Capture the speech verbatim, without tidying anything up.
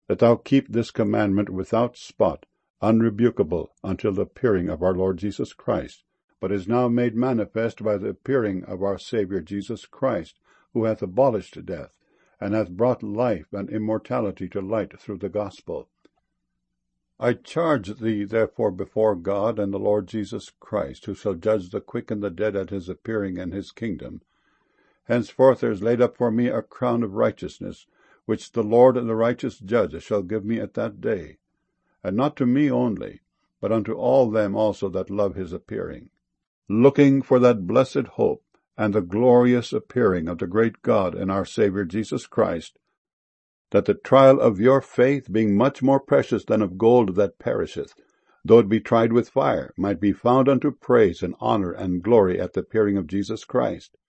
that thou keep this commandment without spot, unrebukable, until the appearing of our Lord Jesus Christ, but is now made manifest by the appearing of our Saviour Jesus Christ, who hath abolished death, and hath brought life and immortality to light through the gospel. I charge thee, therefore, before God and the Lord Jesus Christ, who shall judge the quick and the dead at his appearing in his kingdom, henceforth there is laid up for me a crown of righteousness, which the Lord and the righteous judge shall give me at that day, and not to me only, but unto all them also that love his appearing, looking for that blessed hope and the glorious appearing of the great God and our Saviour Jesus Christ, that the trial of your faith, being much more precious than of gold that perisheth, though it be tried with fire, might be found unto praise and honour and glory at the appearing of Jesus Christ,